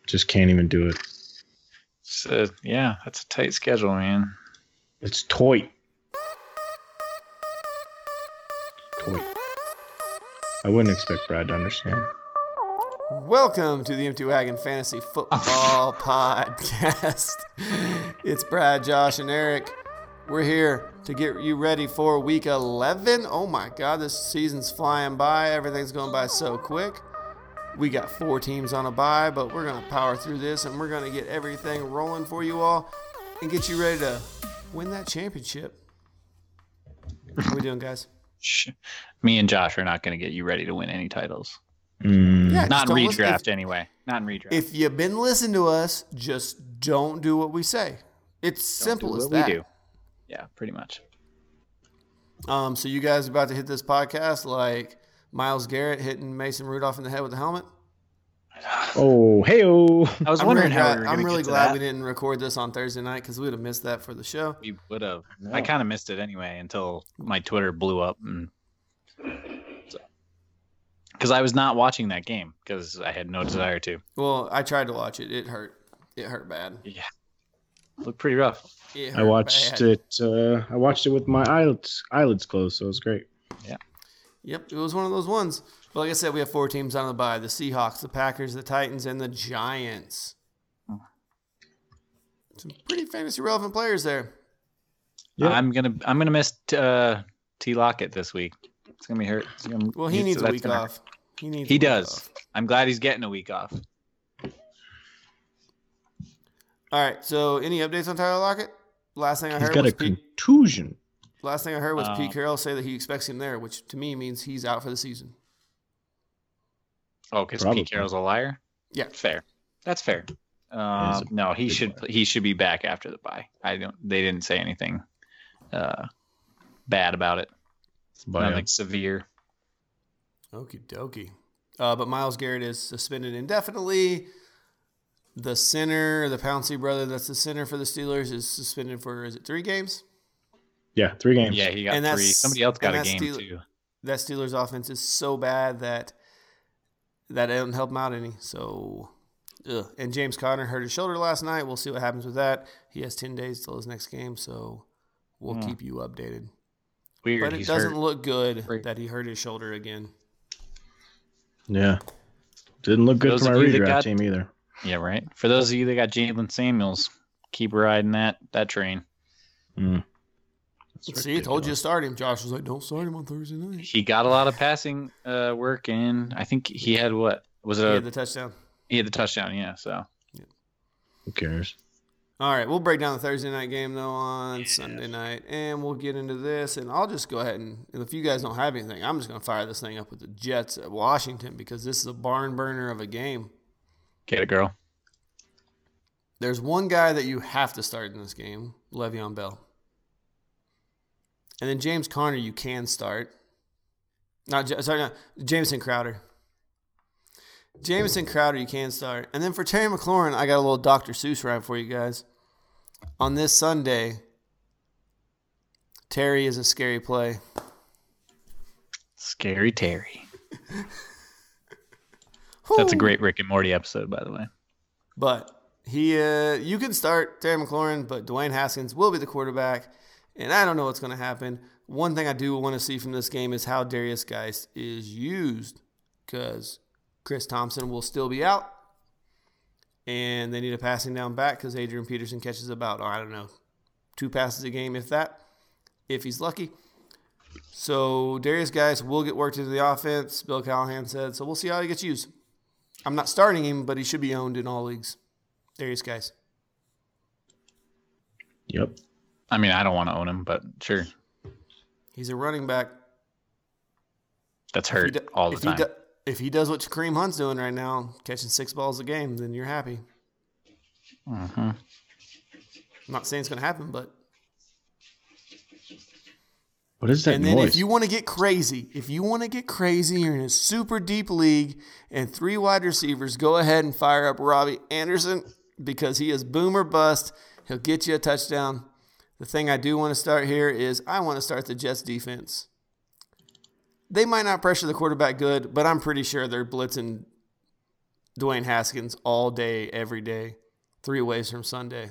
Just can't even do it. So, yeah, that's a tight schedule, man. It's toy. I wouldn't expect Brad to understand. Welcome to the Empty Wagon Fantasy Football Podcast. It's Brad, Josh, and Eric. We're here to get you ready for Week 11. Oh my God, this season's flying by. Everything's going by so quick. We got 4 teams on a bye, but we're going to power through this, and we're going to get everything rolling for you all and get you ready to win that championship. How we doing, guys? Me and Josh are not going to get you ready to win any titles. Yeah, not in redraft, anyway. Not in redraft. If you've been listening to us, just don't do what we say. It's simple as that. We do. Yeah, pretty much. So you guys are about to hit this podcast like Myles Garrett hitting Mason Rudolph in the head with the helmet? Oh, hey-oh. I was wondering how we were I'm really glad we didn't record this on Thursday night because we would have missed that for the show. We would have. No. I kind of missed it anyway until my Twitter blew up. Because I was not watching that game because I had no desire to. Well, I tried to watch it. It hurt. It hurt bad. Yeah. It looked pretty rough. I watched it. I watched it with my eyelids closed, so it was great. Yeah. Yep, it was one of those ones. But like I said, we have 4 teams on the bye: the Seahawks, the Packers, the Titans, and the Giants. Some pretty fantasy relevant players there. Yep. I'm gonna miss T. Lockett this week. It's gonna be hurt. He needs a week off. He does. I'm glad he's getting a week off. All right. So, any updates on Tyler Lockett? Last thing I heard was a contusion. Last thing I heard was Pete Carroll say that he expects him there, which to me means he's out for the season. Oh, because Pete Carroll's a liar? Yeah. Fair. That's fair. No, he should be back after the bye. They didn't say anything bad about it. Nothing severe. Okie dokie. But Myles Garrett is suspended indefinitely. The center, the Pouncey brother, that's the center for the Steelers, is suspended for, is it 3 games? Yeah, 3 games. Yeah, he got 3. Somebody else got a game too. That Steelers offense is so bad that didn't help him out any. So, and James Conner hurt his shoulder last night. We'll see what happens with that. He has 10 days till his next game, so we'll keep you updated. Weird. But it doesn't look good that he hurt his shoulder again. Yeah. Didn't look good for my redraft team either. Yeah, right. For those of you that got Jalen Samuels, keep riding that train. See, I told you to start him. Josh was like, don't start him on Thursday night. He got a lot of passing work in. I think he had what? He had the touchdown. He had the touchdown, yeah. So, yeah. Who cares? All right, we'll break down the Thursday night game, though, on Sunday night, and we'll get into this. And I'll just go ahead and if you guys don't have anything, I'm just going to fire this thing up with the Jets at Washington because this is a barn burner of a game. Get it, girl. There's one guy that you have to start in this game, Le'Veon Bell. And then James Conner you can start. Jamison Crowder. Jamison Crowder you can start. And then for Terry McLaurin, I got a little Dr. Seuss rhyme for you guys. On this Sunday, Terry is a scary play. Scary Terry. That's a great Rick and Morty episode, by the way. But you can start Terry McLaurin, but Dwayne Haskins will be the quarterback, and I don't know what's going to happen. One thing I do want to see from this game is how Darius Geist is used, because Chris Thompson will still be out, and they need a passing down back because Adrian Peterson catches about, 2 passes a game, if he's lucky. So Darius Geist will get worked into the offense, Bill Callahan said, so we'll see how he gets used. I'm not starting him, but he should be owned in all leagues. Darius Geist. Yep. I mean, I don't want to own him, but sure. He's a running back. That's hurt all the time. If he does what Kareem Hunt's doing right now, catching 6 balls a game, then you're happy. I'm not saying it's going to happen, but. What is that and noise? then if you want to get crazy, you're in a super deep league and 3 wide receivers, go ahead and fire up Robbie Anderson because he is boom or bust. He'll get you a touchdown. The thing I do want to start here is I want to start the Jets defense. They might not pressure the quarterback good, but I'm pretty sure they're blitzing Dwayne Haskins all day, every day, 3 ways from Sunday.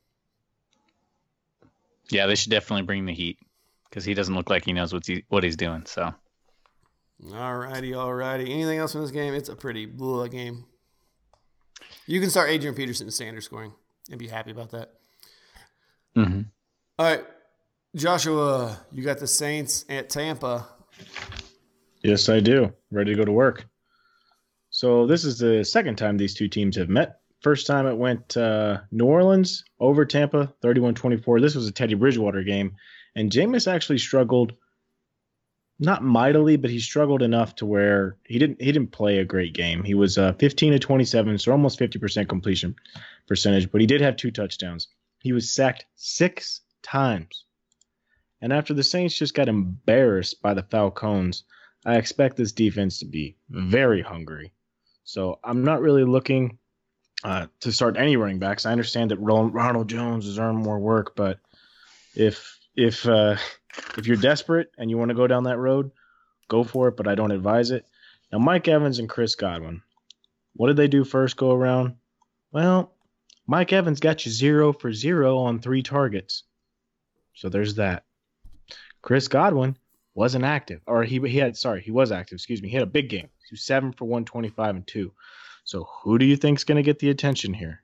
Yeah, they should definitely bring the heat because he doesn't look like he knows what he's doing. So, all righty. Anything else in this game? It's a pretty blah game. You can start Adrian Peterson in standard scoring and be happy about that. Mm-hmm. All right, Joshua, you got the Saints at Tampa. Yes, I do. Ready to go to work. So this is the second time these two teams have met. First time it went New Orleans over Tampa, 31-24. This was a Teddy Bridgewater game. And Jameis actually struggled, not mightily, but he struggled enough to where he didn't play a great game. He was 15-27, so almost 50% completion percentage, but he did have 2 touchdowns. He was sacked 6 times. And after the Saints just got embarrassed by the Falcons, I expect this defense to be very hungry. So I'm not really looking to start any running backs. I understand that Ronald Jones has earned more work, but if you're desperate and you want to go down that road, go for it, but I don't advise it. Now, Mike Evans and Chris Godwin, what did they do first go around? Well, Mike Evans got you 0 for 0 on 3 targets. So there's that. Chris Godwin wasn't active, or he was active. Excuse me. He had a big game. He was 7 for 125 and 2. So who do you think's going to get the attention here?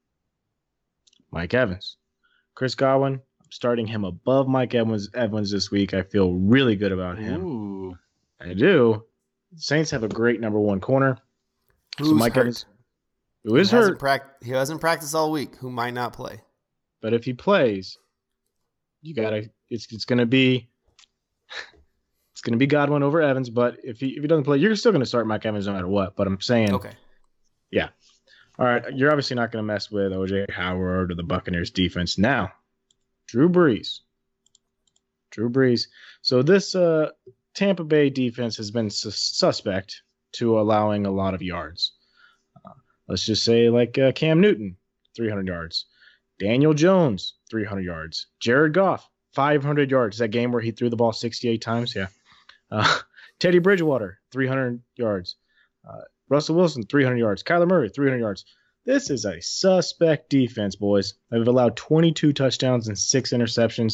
Mike Evans. Chris Godwin, I'm starting him above Mike Evans this week. I feel really good about him. Ooh. I do. Saints have a great number 1 corner. Who's Mike hurt? Evans, who is hurt. He hasn't practiced all week. Who might not play. But if he plays, you gotta. It's gonna be. It's gonna be Godwin over Evans. But if he doesn't play, you're still gonna start Mike Evans no matter what. But I'm saying. Okay. Yeah. All right. You're obviously not going to mess with O.J. Howard or the Buccaneers defense. Now, Drew Brees. So this Tampa Bay defense has been suspect to allowing a lot of yards. Let's just say like Cam Newton, 300 yards. Daniel Jones, 300 yards. Jared Goff, 500 yards. That game where he threw the ball 68 times? Yeah. Teddy Bridgewater, 300 yards. Russell Wilson, 300 yards. Kyler Murray, 300 yards. This is a suspect defense, boys. They've allowed 22 touchdowns and 6 interceptions.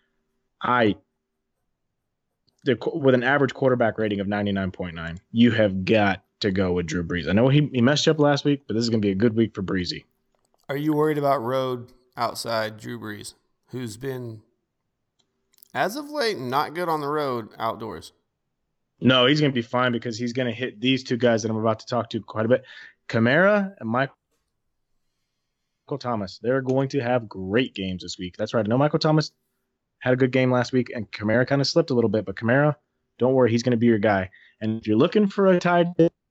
With an average quarterback rating of 99.9, you have got to go with Drew Brees. I know he messed you up last week, but this is going to be a good week for Breezy. Are you worried about road outside Drew Brees, who's been, as of late, not good on the road outdoors? No, he's going to be fine because he's going to hit these 2 guys that I'm about to talk to quite a bit. Kamara and Michael Thomas. They're going to have great games this week. That's right. I know Michael Thomas had a good game last week, and Kamara kind of slipped a little bit. But Kamara, don't worry, he's going to be your guy. And if you're looking for a tight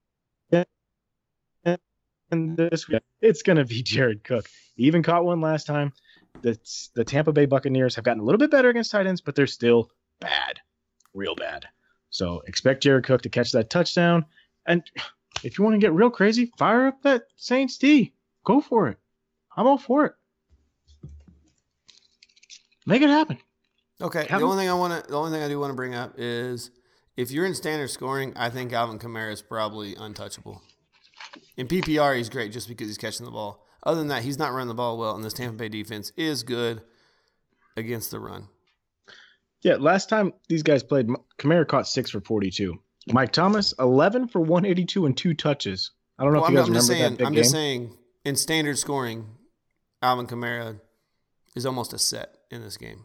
end this week, it's going to be Jared Cook. He even caught one last time. The Tampa Bay Buccaneers have gotten a little bit better against tight ends, but they're still bad, real bad. So expect Jared Cook to catch that touchdown. And if you want to get real crazy, fire up that Saints D. Go for it. I'm all for it. Make it happen. Okay. The only thing I do want to bring up is if you're in standard scoring, I think Alvin Kamara is probably untouchable. In PPR, he's great just because he's catching the ball. Other than that, he's not running the ball well, and this Tampa Bay defense is good against the run. Yeah, last time these guys played, Kamara caught 6 for 42. Mike Thomas, 11 for 182 and 2 touches. I don't know if you guys remember that big game. I'm just saying, in standard scoring, Alvin Kamara is almost a set in this game.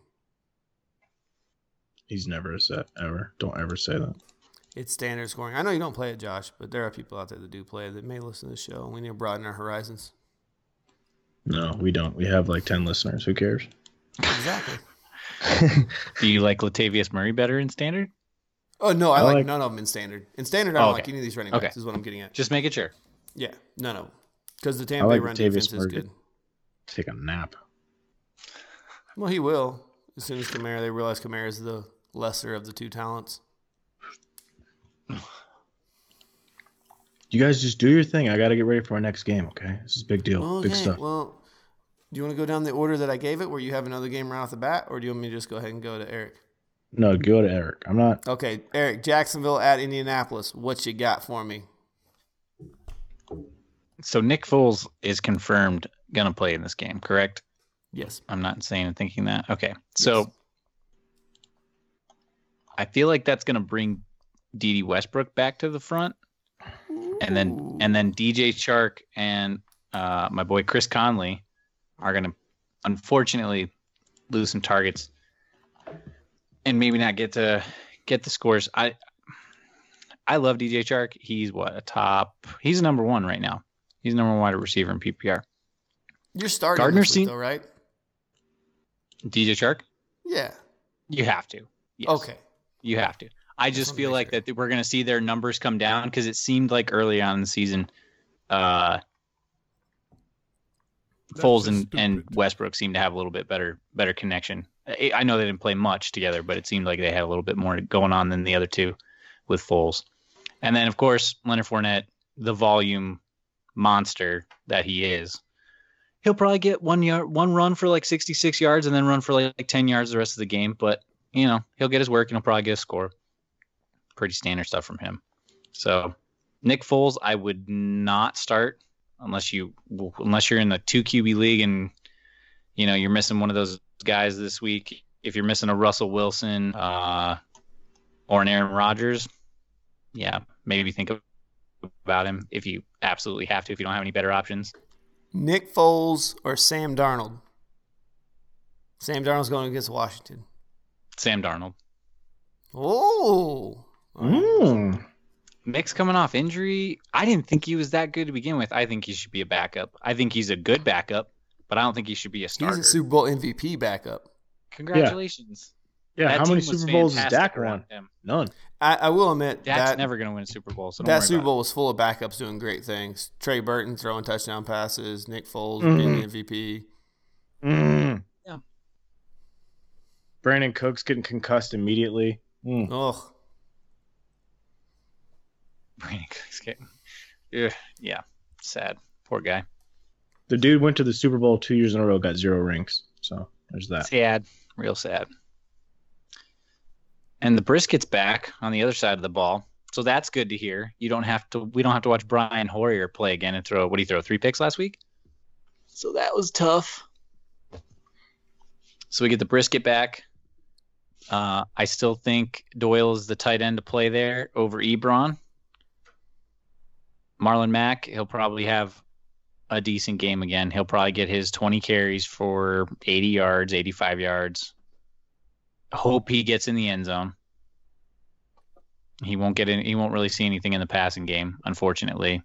He's never a set, ever. Don't ever say that. It's standard scoring. I know you don't play it, Josh, but there are people out there that do play it that may listen to the show, and we need to broaden our horizons. No, we don't. We have like 10 listeners. Who cares? Exactly. Do you like Latavius Murray better in standard? Oh, no, I like none of them in standard. In standard, I don't like any of these running backs, is what I'm getting at. Just making sure. Yeah, no. Because the Tampa Bay run defense is good. Take a nap. Well, he will. As soon as they realize Kamara is the lesser of the 2 talents. You guys just do your thing. I got to get ready for our next game, okay? This is a big deal. Okay, big stuff. Well, do you want to go down the order that I gave it where you have another game right off the bat, or do you want me to just go ahead and go to Eric? No, go to Eric. I'm not. Okay, Eric, Jacksonville at Indianapolis. What you got for me? So Nick Foles is confirmed going to play in this game, correct? Yes. I'm not insane in thinking that. Okay. So I feel like that's going to bring Dede Westbrook back to the front. And then DJ Chark and my boy Chris Conley are going to unfortunately lose some targets and maybe not get the scores. I love DJ Chark. He's he's number one right now. He's number one wide receiver in PPR. You're starting Gardner this week, though, right? DJ Chark? Yeah. You have to. Yes. Okay. You have to. I just feel like that we're going to see their numbers come down because it seemed like early on in the season, Foles and Westbrook seemed to have a little bit better connection. I know they didn't play much together, but it seemed like they had a little bit more going on than the other two with Foles. And then, of course, Leonard Fournette, the volume monster that he is, he'll probably get one run for like 66 yards and then run for like 10 yards the rest of the game. But, he'll get his work and he'll probably get a score. Pretty standard stuff from him. So Nick Foles, I would not start unless you're in the 2 QB league and, you're missing one of those guys this week. If you're missing a Russell Wilson or an Aaron Rodgers, yeah, maybe think about him if you absolutely have to, if you don't have any better options. Nick Foles or Sam Darnold? Sam Darnold's going against Washington. Sam Darnold. Oh. Mick's coming off injury. I didn't think he was that good to begin with. I think he should be a backup. I think he's a good backup, but I don't think he should be a starter. He's a Super Bowl MVP backup. Congratulations. Yeah, how many Super Bowls has Dak won? None. I will admit Dak's never going to win a Super Bowl. So that Super Bowl was full of backups doing great things. Trey Burton throwing touchdown passes. Nick Foles being the MVP. Yeah. Brandon Cooks getting concussed immediately. Oh. Brandon Cooks getting... Yeah. Sad. Poor guy. The dude went to the Super Bowl 2 years in a row, got 0 rings. So there's that. Sad. Real sad. And the Brisket's back on the other side of the ball. So that's good to hear. We don't have to watch Brian Hoyer play again and throw 3 picks last week? So that was tough. So we get the Brisket back. I still think Doyle is the tight end to play there over Ebron. Marlon Mack, he'll probably have a decent game again. He'll probably get his 20 carries for 80 yards, 85 yards. Hope he gets in the end zone. He won't really see anything in the passing game, unfortunately.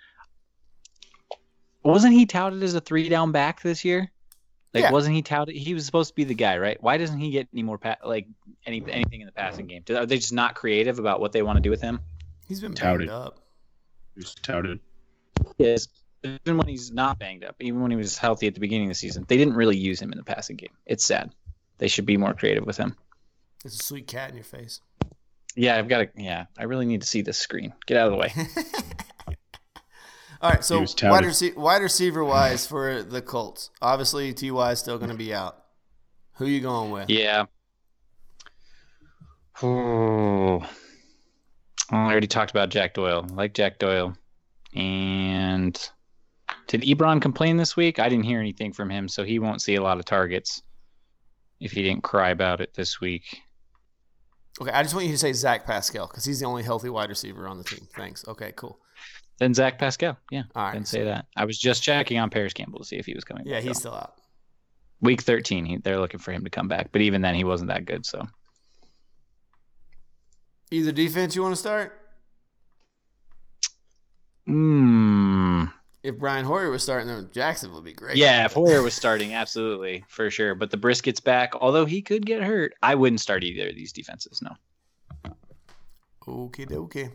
Wasn't he touted as a 3-down back this year? Wasn't he touted? He was supposed to be the guy, right? Why doesn't he get any more anything in the passing game? Are they just not creative about what they want to do with him? He's been touted up. He's touted. Yes. Even when he's not banged up, even when he was healthy at the beginning of the season, they didn't really use him in the passing game. It's sad. They should be more creative with him. There's a sweet cat in your face. Yeah, I really need to see this screen. Get out of the way. All right, so wide receiver wise for the Colts. Obviously, T.Y. is still going to be out. Who are you going with? Yeah. Oh, I already talked about Jack Doyle. I like Jack Doyle. And did Ebron complain this week? I didn't hear anything from him, so he won't see a lot of targets if he didn't cry about it this week. Okay, I just want you to say Zach Pascal because he's the only healthy wide receiver on the team. Thanks. Okay, cool. Then Zach Pascal. Yeah, all right. Didn't say that. I was just checking on Paris Campbell to see if he was coming back. Yeah, he's still out. Week 13, they're looking for him to come back. But even then, he wasn't that good. So, either defense you want to start? If Brian Hoyer was starting, then Jackson would be great. Yeah, if Hoyer was starting, absolutely, for sure. But the Brisket's back. Although he could get hurt, I wouldn't start either of these defenses, no. Okay.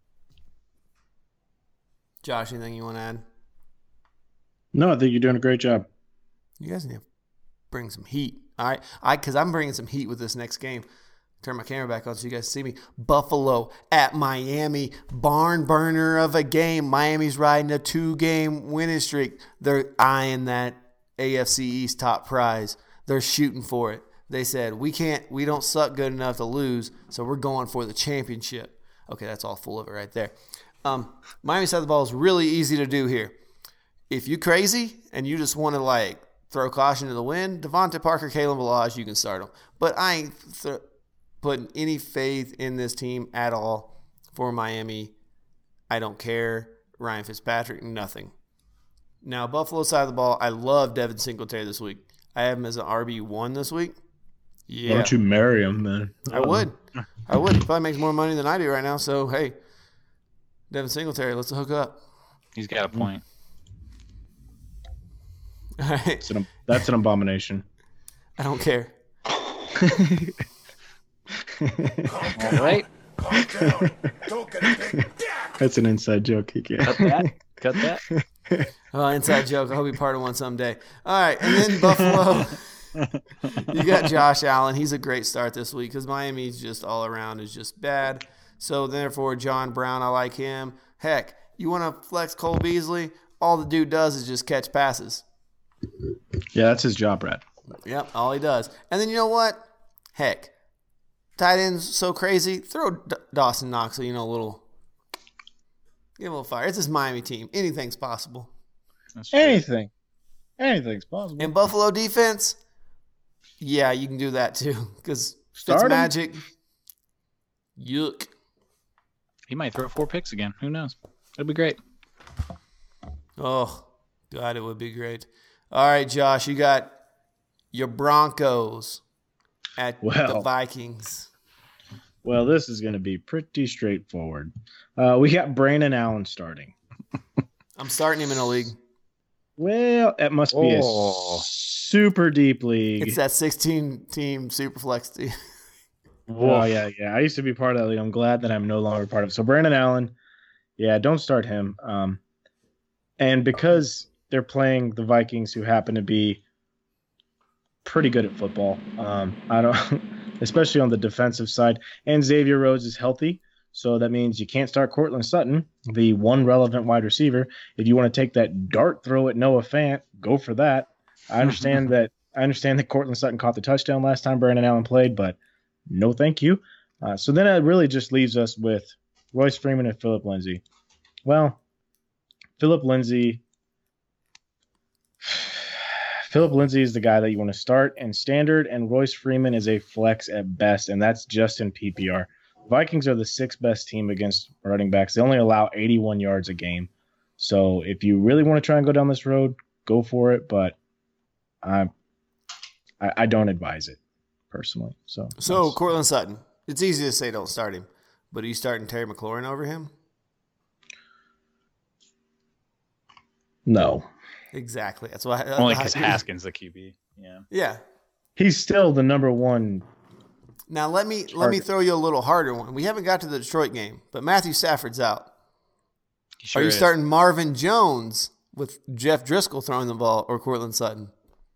Josh, anything you want to add? No, I think you're doing a great job. You guys need to bring some heat. All right, because I'm bringing some heat with this next game. Turn my camera back on so you guys see me. Buffalo at Miami. Barn burner of a game. Miami's riding a 2-game winning streak. They're eyeing that AFC East top prize. They're shooting for it. They said, we don't suck good enough to lose, so we're going for the championship. Okay, that's all full of it right there. Miami side of the ball is really easy to do here. If you crazy and you just want to throw caution to the wind, Devontae Parker, Kalen Ballage, you can start them. But I ain't putting any faith in this team at all for Miami. I don't care. Ryan Fitzpatrick, nothing. Now, Buffalo side of the ball, I love Devin Singletary this week. I have him as an RB1 this week. Yeah. Why don't you marry him then? I would. He probably makes more money than I do right now. So, hey, Devin Singletary, let's hook up. He's got a point. All right. That's an abomination. I don't care. All right. That's an inside joke. He can't. Cut that. Oh, inside joke. I hope he part of one someday. All right. And then Buffalo. You got Josh Allen. He's a great start this week because Miami's just all around is just bad. So, therefore, John Brown, I like him. Heck, you want to flex Cole Beasley? All the dude does is just catch passes. Yeah, that's his job, Brad. Yep, all he does. And then you know what? Heck, tight end's so crazy. Throw Dawson Knox, give him a little fire. It's this Miami team. Anything's possible. Anything's possible. And Buffalo defense, yeah, you can do that too. Because Fitzmagic, yuck. He might throw 4 picks again. Who knows? That'd be great. Oh, God, it would be great. All right, Josh, you got your Broncos at the Vikings. Well, this is going to be pretty straightforward. We got Brandon Allen starting. I'm starting him in a league. Well, it must be a super deep league. It's that 16-team super flex team. Oh, yeah. I used to be part of that league. I'm glad that I'm no longer part of it. So Brandon Allen, don't start him. And because they're playing the Vikings, who happen to be pretty good at football, I don't, especially on the defensive side. And Xavier Rhodes is healthy, so that means you can't start Cortland Sutton, the one relevant wide receiver. If you want to take that dart throw at Noah Fant, go for that. I understand that Cortland Sutton caught the touchdown last time Brandon Allen played, but no thank you. So then it really just leaves us with Royce Freeman and Phillip Lindsay. Well, Phillip Lindsay is the guy that you want to start in standard, and Royce Freeman is a flex at best, and that's just in PPR. Vikings are the 6th best team against running backs. They only allow 81 yards a game. So if you really want to try and go down this road, go for it, but I don't advise it personally. So Cortland Sutton, it's easy to say don't start him, but are you starting Terry McLaurin over him? No. Exactly. That's why. Only because Haskins the QB. Yeah. Yeah. He's still the number one. Now let me throw you a little harder one. We haven't got to the Detroit game, but Matthew Stafford's out. Sure are you is. starting Marvin Jones with Jeff Driscoll throwing the ball or Cortland Sutton?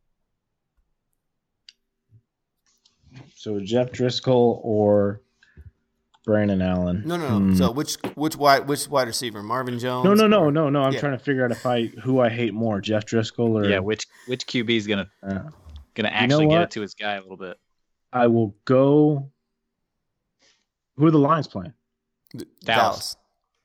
So Jeff Driscoll or Brandon Allen? No. So which wide receiver? Marvin Jones? No. I'm trying to figure out who I hate more, Jeff Driscoll or which QB is gonna actually get it to his guy a little bit. I will go. Who are the Lions playing? Dallas.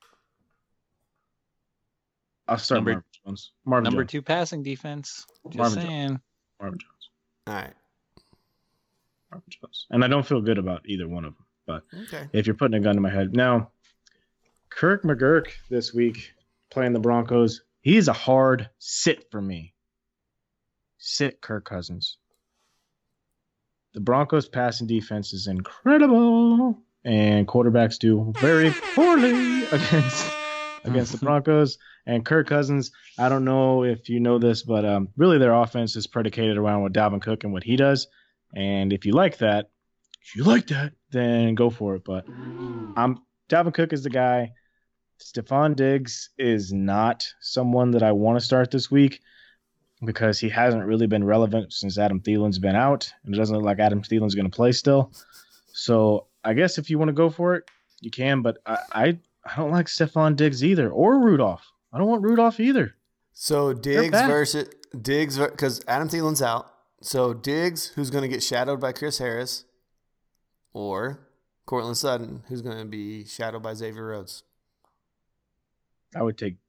I'll start Marvin Jones. Marvin Jones. 2 passing defense. Just Marvin saying. Marvin Jones. All right. Marvin Jones. And I don't feel good about either one of them. But okay. If you're putting a gun to my head. Now, Kirk McGurk this week playing the Broncos, he's a hard sit for me. Sit Kirk Cousins. The Broncos' passing defense is incredible, and quarterbacks do very poorly against the Broncos. And Kirk Cousins, I don't know if you know this, but really their offense is predicated around what Dalvin Cook and what he does. And if you like that, then go for it. But Dalvin Cook is the guy. Stephon Diggs is not someone that I want to start this week because he hasn't really been relevant since Adam Thielen's been out, and it doesn't look like Adam Thielen's going to play still. So I guess if you want to go for it, you can, but I don't like Stephon Diggs either, or Rudolph. I don't want Rudolph either. So because Adam Thielen's out. So Diggs, who's going to get shadowed by Chris Harris, or Cortland Sutton, who's going to be shadowed by Xavier Rhodes. I would take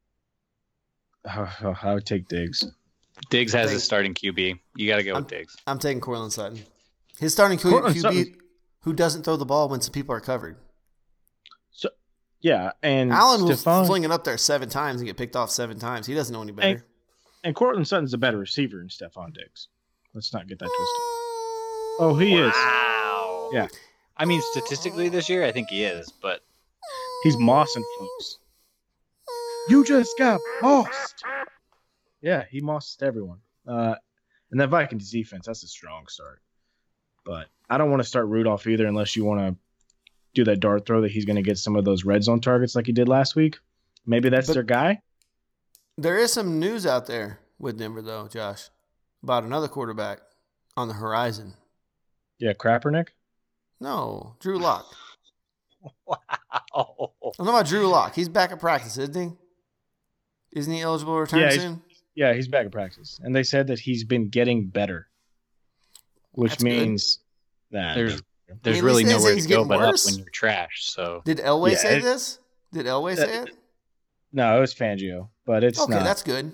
Diggs. Diggs has his starting QB. You got to go with Diggs. I'm taking Courtland Sutton. His starting QB who doesn't throw the ball when some people are covered. So, yeah, and Allen will fling it up there 7 times and get picked off 7 times. He doesn't know any better. And Courtland Sutton's a better receiver than Stephon Diggs. Let's not get that twisted. Oh, he is. Wow. Yeah. I mean, statistically this year, I think he is, but he's mossing folks. You just got mossed. Yeah, he mossed everyone. And that Vikings defense, that's a strong start. But I don't want to start Rudolph either unless you want to do that dart throw that he's going to get some of those red zone targets like he did last week. Maybe that's their guy. There is some news out there with Denver, though, Josh, about another quarterback on the horizon. Yeah, Kaepernick? No, Drew Lock. Wow. I'm talking about Drew Lock. He's back at practice, isn't he? Isn't he eligible to return soon? Yeah, he's back at practice. And they said that he's been getting better, which That's means that there's really nowhere to go but up when you're trash. So did Elway say this? Did Elway say it? No, it was Fangio, but it's okay. Not. That's good.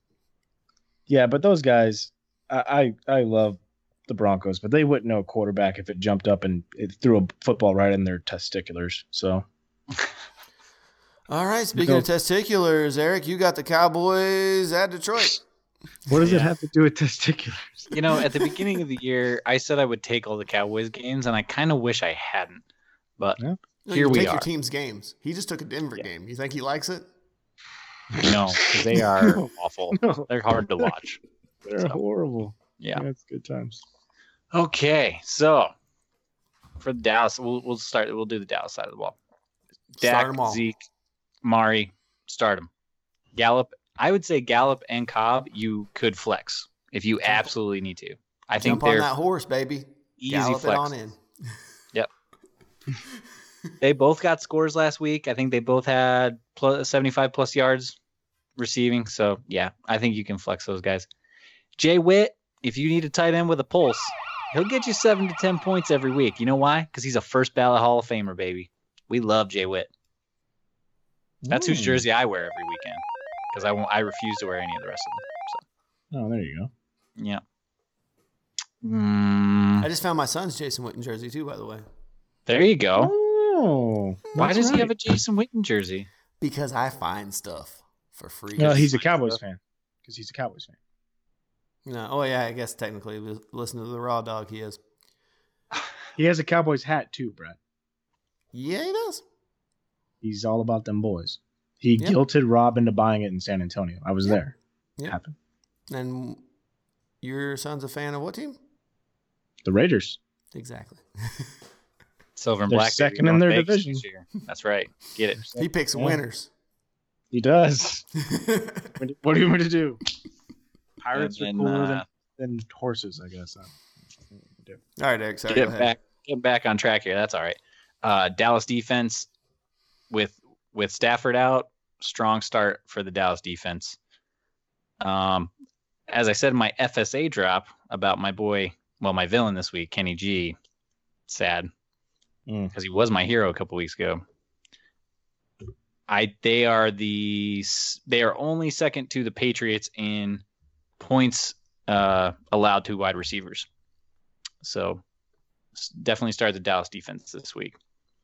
Yeah, but those guys, I love the Broncos, but they wouldn't know a quarterback if it jumped up and it threw a football right in their testiculars. So, all right. Speaking of testiculars, Eric, you got the Cowboys at Detroit. What does it have to do with testiculars? You know, at the beginning of the year, I said I would take all the Cowboys games, and I kind of wish I hadn't. But here we are. Take your team's games. He just took a Denver game. You think he likes it? No, because they are awful. No. They're hard to watch. They're horrible. Yeah, it's good times. Okay, so for Dallas, we'll start. We'll do the Dallas side of the ball. Dak, Zeke, Mari, start them. Gallup, I would say Gallup and Cobb, you could flex if you absolutely need to. I think jump on that horse, baby. Easy Gallop flex. it on in. Yep. They both got scores last week. I think they both had 75 plus yards receiving. So yeah, I think you can flex those guys. Jay Witt, if you need a tight end with a pulse, he'll get you 7 to 10 points every week. You know why? Because he's a first ballot Hall of Famer, baby. We love Jay Witt. That's whose jersey I wear every weekend because I refuse to wear any of the rest of them. So. Oh, there you go. Yeah. I just found my son's Jason Witten jersey too, by the way. There you go. Oh, why does he have a Jason Witten jersey? Because I find stuff for free. No, he's a Cowboys fan. Because he's a Cowboys fan. No, oh yeah, I guess technically, listen to the Raw Dog, he is. He has a Cowboys hat too, Brett. Yeah, he does. He's all about them boys. He guilted Rob into buying it in San Antonio. I was there. It happened. And your son's a fan of what team? The Raiders. Exactly. Silver and They're black. second in their division. That's right. Get it. He picks winners. He does. What do you want me to do? Pirates are cooler than horses, I guess. All right, Eric. Sorry, get back on track here. That's all right. Dallas defense with Stafford out, strong start for the Dallas defense. As I said in my FSA drop about my villain this week, Kenny G. Sad because he was my hero a couple weeks ago. They are only second to the Patriots in points allowed to wide receivers. So definitely start the Dallas defense this week.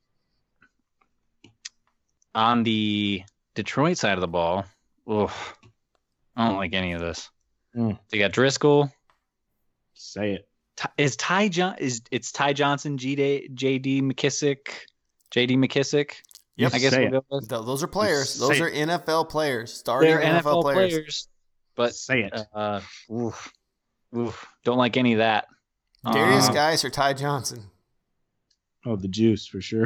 On the Detroit side of the ball, I don't like any of this. They got Driscoll. Say it. It's Ty Johnson, J.D. McKissick. Yep. I guess we'll go with. Those are players. Those are NFL players. Starting NFL players. But say it. Don't like any of that. Darius Geis or Ty Johnson? Oh, the juice for sure.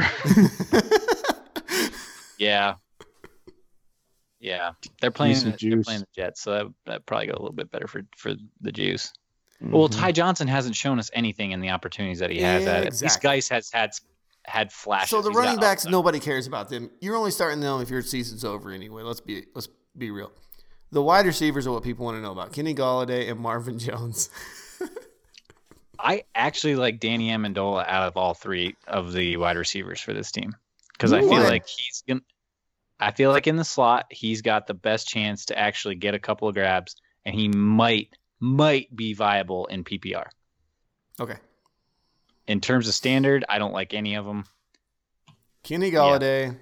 Yeah. They're playing the Jets, so that probably go a little bit better for the juice. Mm-hmm. Well, Ty Johnson hasn't shown us anything in the opportunities that he has at it. These guys has had flashes. So the running backs, nobody cares about them. You're only starting them if your season's over anyway. Let's be real. The wide receivers are what people want to know about. Kenny Golladay and Marvin Jones. I actually like Danny Amendola out of all three of the wide receivers for this team because I feel like I feel like in the slot, he's got the best chance to actually get a couple of grabs, and he might be viable in PPR. Okay. In terms of standard, I don't like any of them. Kenny Golladay.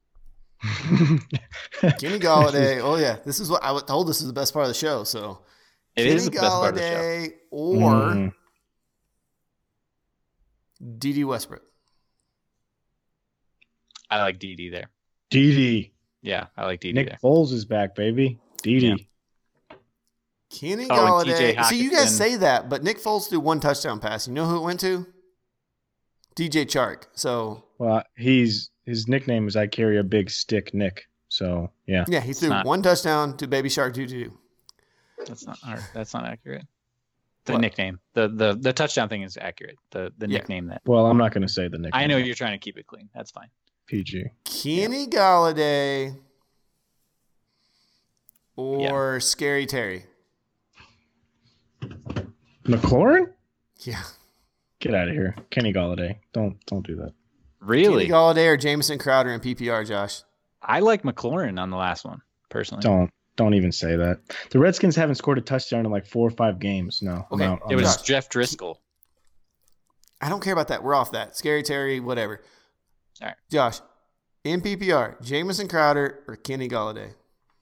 Yeah. Kenny Golladay. Oh, yeah. This is what I was told. This is the best part of the show. So it is the best part of the show. Or D.D. Westbrook. I like D.D. there. D.D. Yeah, I like D.D. Nick there. Foles is back, baby. D.D. Yeah. Kenny Golladay. See, you guys Hockenson. say that, but Nick Foles threw one touchdown pass. You know who it went to? DJ Chark. So, Well, his nickname is I carry a big stick, Nick. So, yeah. yeah, he threw one touchdown to Baby Shark Doo-Doo. That's not accurate. The nickname. The touchdown thing is accurate. The nickname that. Well, I'm not going to say the nickname. I know you're trying to keep it clean. That's fine. PG. Kenny Golladay or Scary Terry. McLaurin? Yeah. Get out of here. Kenny Golladay. Don't do that. Really? Kenny Golladay or Jamison Crowder in PPR, Josh? I like McLaurin on the last one, personally. Don't even say that. The Redskins haven't scored a touchdown in like 4 or 5 games. No. Okay. It was Jeff Driscoll. I don't care about that. We're off that. Scary Terry, whatever. All right. Josh, in PPR, Jamison Crowder or Kenny Golladay?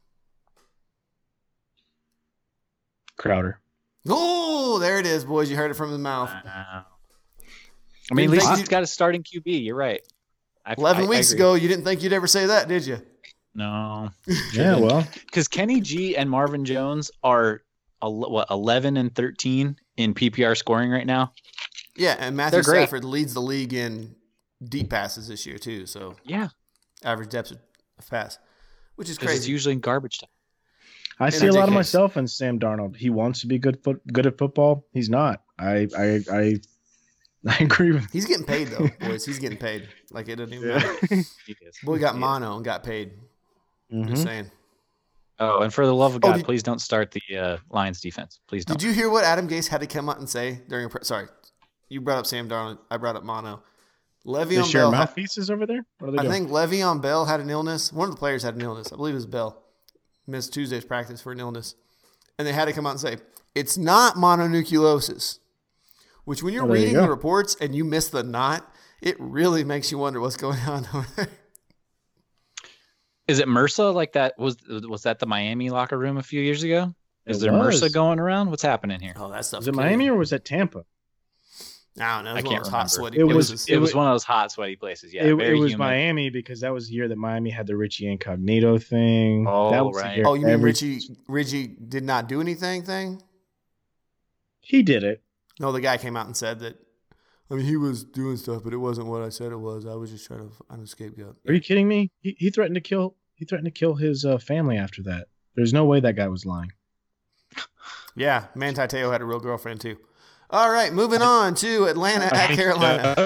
Crowder. Oh, there it is, boys. You heard it from the mouth. I mean, at least he's got a starting QB. You're right. 11 weeks ago, you didn't think you'd ever say that, did you? No. Yeah, well. Because Kenny G and Marvin Jones are 11 and 13 in PPR scoring right now. Yeah, and Matthew Stafford leads the league in deep passes this year too. So yeah, average depth of pass, which is It's crazy. usually in garbage time. I see a lot of myself in Sam Darnold. He wants to be good at football. He's not. I agree with. He's getting paid though, boys. He's getting paid. Like it doesn't even matter. He is. Boy got mono and got paid. Just saying. Oh, and for the love of God, please don't start the Lions defense. Please don't. Did you hear what Adam Gase had to come out and say during sorry, you brought up Sam Darnold. I brought up mono. Le'Veon Bell. Mouthpieces over there? What are they doing? I think Le'Veon Bell had an illness. One of the players had an illness. I believe it was Bell. Missed Tuesday's practice for an illness. And they had to come out and say, it's not mononucleosis. Which when you're reading the reports and you miss the not, it really makes you wonder what's going on over there. Is it MRSA like that? Was that the Miami locker room a few years ago? Is there MRSA going around? What's happening here? Oh, that stuff. Was it Miami or was it Tampa? I don't know. I can't remember. Hot, sweaty it was one of those hot, sweaty places. Yeah, it was Miami because that was the year that Miami had the Richie Incognito thing. Oh, that was right. Oh, you mean Richie did not do anything thing? He did it. No, the guy came out and said that. I mean, he was doing stuff, but it wasn't what I said it was. I was just trying to find a scapegoat. Are you kidding me? He threatened to kill. He threatened to kill his family after that. There's no way that guy was lying. Yeah, Manti Te'o had a real girlfriend too. All right, moving on to Atlanta at Carolina.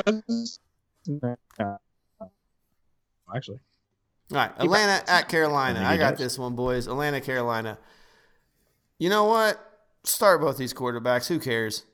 Actually. All right, Atlanta at Carolina. I got this one, boys. Atlanta, Carolina. You know what? Start both these quarterbacks. Who cares?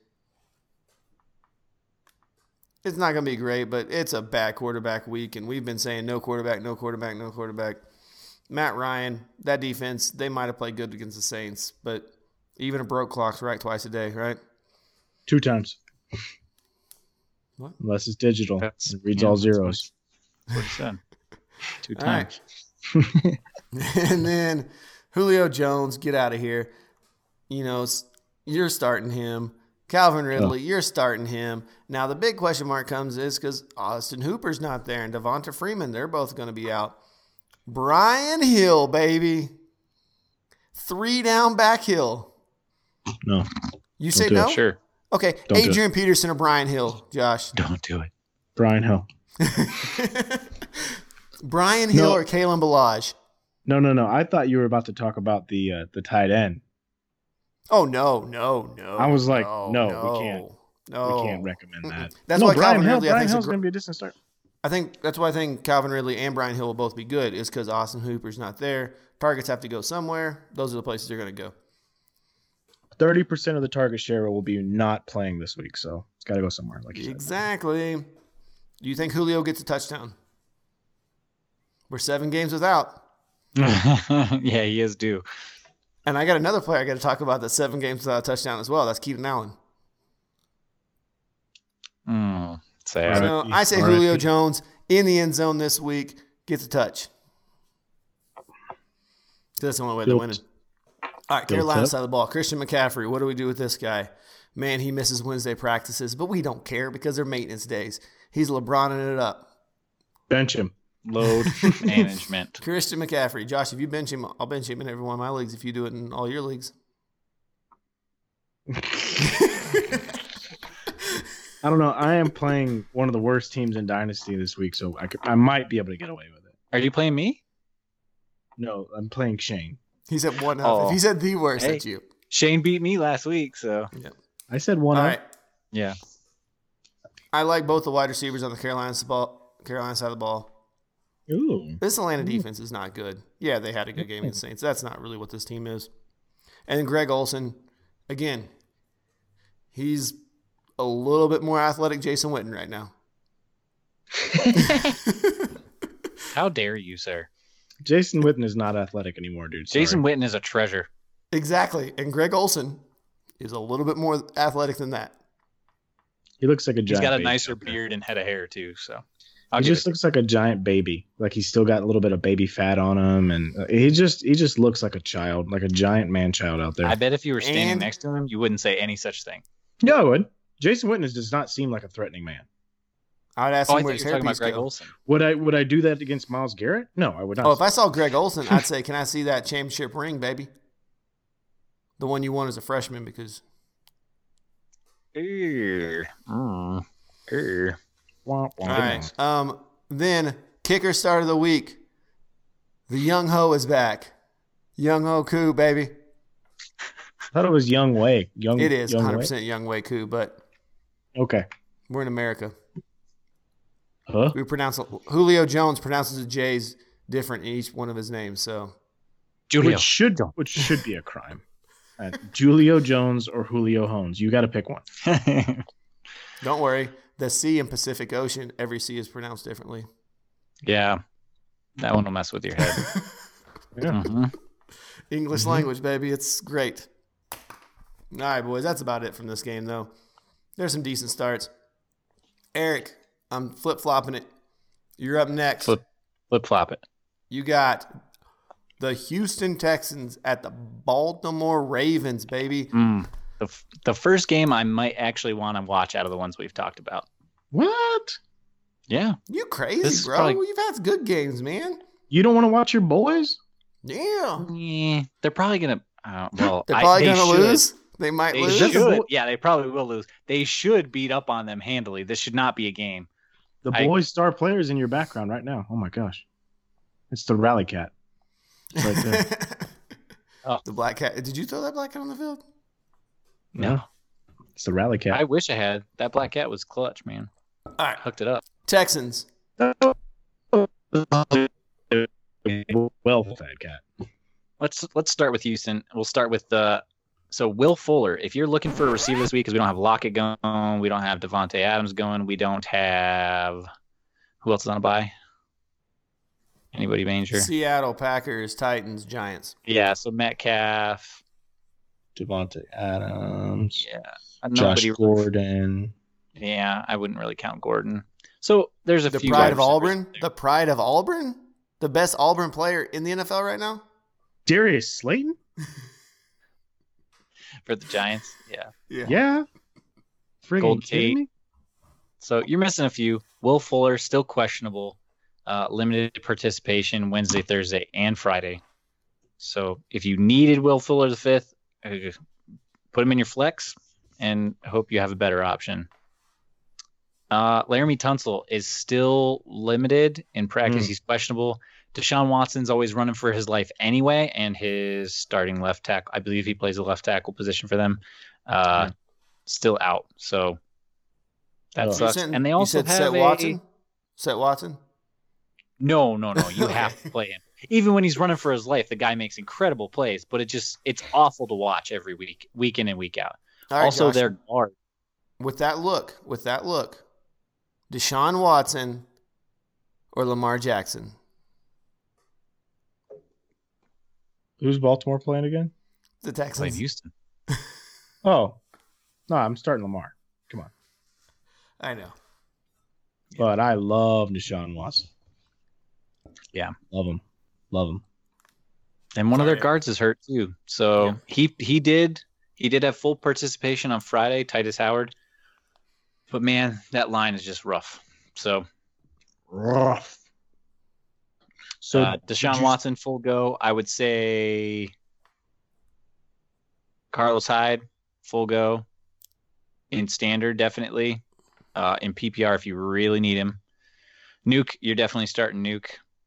It's not going to be great, but it's a bad quarterback week, and we've been saying no quarterback, no quarterback, no quarterback. Matt Ryan, that defense, they might have played good against the Saints, but even a broke clock's right twice a day, right? 2 times. What? Unless it's digital. It reads all zeros. What he said. 2 times. Right. And then Julio Jones, get out of here. You know, you're starting him. Calvin Ridley, you're starting him. Now, the big question mark comes is because Austin Hooper's not there and Devonta Freeman, they're both going to be out. Brian Hill, baby. 3 down back Hill. No. You say no? Sure. Okay, Adrian Peterson or Brian Hill, Josh? Don't do it. Brian Hill. Brian Hill or Kalen Ballage? No. I thought you were about to talk about the tight end. Oh, no. I was like, we can't. No. We can't recommend that. That's why Brian Calvin Ridley, Hill's going to be a distant start. I think that's why I think Calvin Ridley and Brian Hill will both be good is because Austin Hooper's not there. Targets have to go somewhere. Those are the places they're going to go. 30% of the target share will be not playing this week, so it's got to go somewhere. Like you said. Exactly. Do you think Julio gets a touchdown? We're 7 games without. Yeah, he is due. And I got another player I got to talk about that's 7 games without a touchdown as well. That's Keenan Allen. Sad. So I say Julio Jones in the end zone this week gets a touch. That's the only way they're winning. All right, Carolina side of the ball. Christian McCaffrey, what do we do with this guy? Man, he misses Wednesday practices, but we don't care because they're maintenance days. He's LeBroning it up. Bench him. Load management. Christian McCaffrey. Josh, if you bench him, I'll bench him in every one of my leagues if you do it in all your leagues. I don't know. I am playing one of the worst teams in Dynasty this week, so I might be able to get away with it. Are you playing me? No, I'm playing Shane. He said 1-0. If he said the worst, that's you. Shane beat me last week, so. Yep. I said 1-0. All right. Yeah. I like both the wide receivers on the Carolina side of the ball. Ooh. This Atlanta defense is not good. Yeah, they had a good game against the Saints. That's not really what this team is. And then Greg Olsen, again, he's a little bit more athletic Jason Witten right now. How dare you, sir? Jason Witten is not athletic anymore, dude. Sorry. Jason Witten is a treasure. Exactly. And Greg Olsen is a little bit more athletic than that. He looks like a giant. He's got a baby nicer beard and head of hair, too. So he just looks like a giant baby. Like he's still got a little bit of baby fat on him. And he just looks like a child, like a giant man child out there. I bet if you were standing next to him, you wouldn't say any such thing. Yeah, I would. Jason Witten does not seem like a threatening man. I'd ask him where his hairpiece Greg go. Olsen. Would I do that against Myles Garrett? No, I would not. Oh, if I saw Greg Olsen, I'd say, can I see that championship ring, baby? The one you won as a freshman because... Wah, wah. All right. Then, kicker start of the week. The Young Ho is back. Young Ho Koo, baby. I thought it was Young Wei. It is Young 100% Wei? Young Wei Koo, but Okay. we're in America. Huh? We pronounce Julio Jones pronounces the J's different in each one of his names. So, Julio. Which should be a crime. Julio Jones or Julio Jones. You got to pick one. don't worry. The C in Pacific Ocean, every C is pronounced differently. Yeah. That one will mess with your head. Yeah. Mm-hmm. English language, baby. It's great. All right, boys. That's about it from this game, though. There's some decent starts. Eric, I'm flip-flopping it. You're up next. Flip-flop it. You got the Houston Texans at the Baltimore Ravens, baby. The first game I might actually want to watch out of the ones we've talked about. What? Yeah. You crazy, bro. You've had good games, man. You don't want to watch your boys? Yeah. They're probably going to they're probably going to lose. They might lose. Should. Yeah, they probably will lose. They should beat up on them handily. This should not be a game. The boys' star players in your background right now. Oh my gosh. It's the Rally Cat. Right there. The black cat. Did you throw that black cat on the field? No. It's the Rally Cat. I wish I had. That black cat was clutch, man. All right. Hooked it up. Texans. Well fed cat. Let's start with Houston. We'll start with so Will Fuller. If you're looking for a receiver this week, because we don't have Lockett going, we don't have Devontae Adams going, we don't have who else is on a bye? Anybody major? Seattle, Packers, Titans, Giants. Yeah, so Metcalf, Devontae Adams. Yeah, Josh Gordon. Yeah, I wouldn't really count Gordon. So there's a the few. Pride of Auburn. The pride of Auburn. The best Auburn player in the NFL right now. Darius Slayton. For the Giants, Yeah. Friggin' Golden kidding Tate. me? So you're missing a few. Will Fuller still questionable. Limited participation Wednesday, Thursday, and Friday. So if you needed Will Fuller the 5th, put him in your flex and hope you have a better option. Laramie Tunsil is still limited in practice. He's questionable. Deshaun Watson's always running for his life anyway, and his starting left tackle, I believe he plays a left tackle position for them, still out. So that sucks. And they also have Set Watson? Set Watson? No. You have to play him. Even when he's running for his life, the guy makes incredible plays, but it's awful to watch every week in and week out. All right, also, Josh, their guard. With that look, Deshaun Watson or Lamar Jackson? Who's Baltimore playing again? The Texans. Playing Houston. Oh, no, I'm starting Lamar. Come on. I know. But I love Deshaun Watson. Yeah. Love him. And one of their guards is hurt too. So he did have full participation on Friday, Titus Howard. But man, that line is just rough. So rough. So Deshaun Watson full go. I would say Carlos Hyde full go. In standard, definitely. In PPR, if you really need him. Nuke, you're definitely starting Nuke.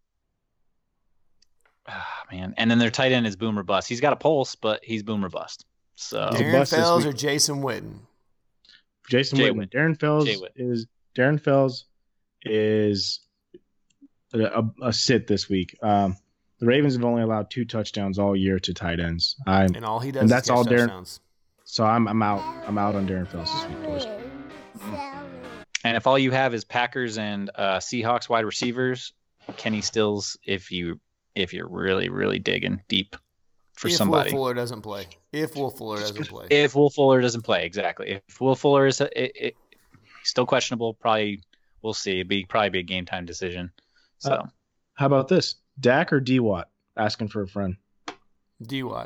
Man. And then their tight end is Boomer Bust. He's got a pulse, but he's Boomer Bust. So Darren Fells or Jason Witten? Jason Witten. Darren Fells is a sit this week. The Ravens have only allowed 2 touchdowns all year to tight ends. And all he does is catch touchdowns. So I'm out. I'm out on Darren Fells this week, boys. And if all you have is Packers and Seahawks wide receivers, Kenny Stills, if you're really, really digging deep for somebody. If Will Fuller doesn't play. If Will Fuller doesn't play, exactly. If Will Fuller is still questionable, probably we'll see. It'd probably be a game time decision. So, how about this? Dak or D-Watt? Asking for a friend. D-Watt.